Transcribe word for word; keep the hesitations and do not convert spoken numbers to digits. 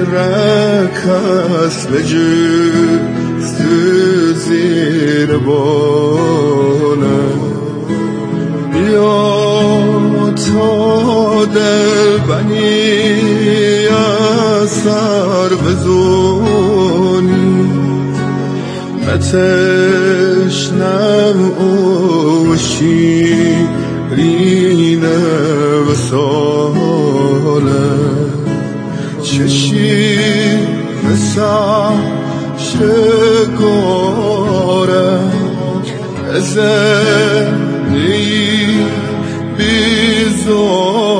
رکس بجست زیر بانه بیا تا دل بنی از سر بزونی نتشنم او شیرین وصاله چشی مثل شگاره ازنی بیزاره